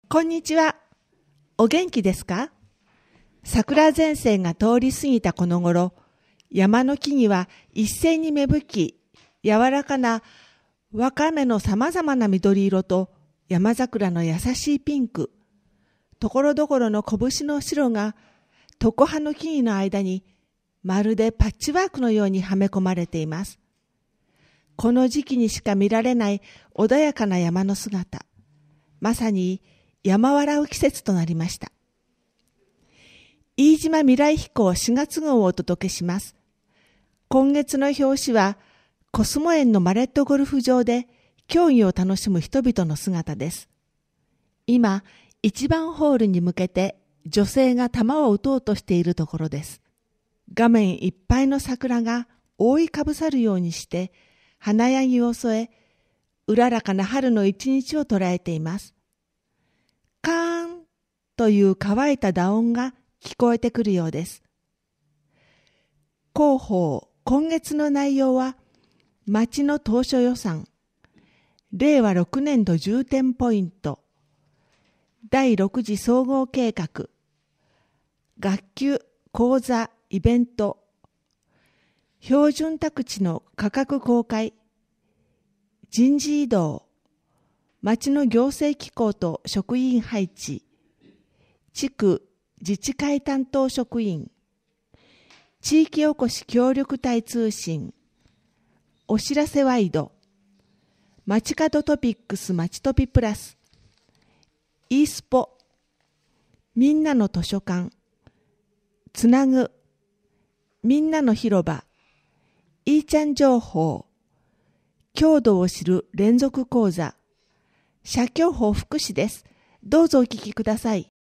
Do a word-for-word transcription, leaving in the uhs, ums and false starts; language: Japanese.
こんにちは。お元気ですか？桜前線が通り過ぎたこの頃、山の木々は一斉に芽吹き、柔らかなわかめのさまざまな緑色と山桜の優しいピンク、ところどころの拳の白が常葉の木々の間にまるでパッチワークのようにはめ込まれています。この時期にしか見られない穏やかな山の姿、まさに山笑う季節となりました。飯島未来飛行しがつ号をお届けします。今月の表紙はコスモ園のマレットゴルフ場で競技を楽しむ人々の姿です。今、いちばんホールに向けて女性が球を打とうとしているところです。画面いっぱいの桜が覆いかぶさるようにして華やぎを添え、うららかな春の一日を捉えています。カーンという乾いた打音が聞こえてくるようです。広報今月の内容は、町の当初予算、れいわろくねんど重点ポイント、だいろく次総合計画、学級、講座、イベント、標準宅地の価格公開、人事異動、町の行政機構と職員配置、地区自治会担当職員、地域おこし協力隊通信、お知らせワイド、街角トピックス街トピプラス、e スポ、みんなの図書館、つなぐ、みんなの広場、いーちゃん情報、郷土を知る連続講座、社協法福祉です。どうぞお聞きください。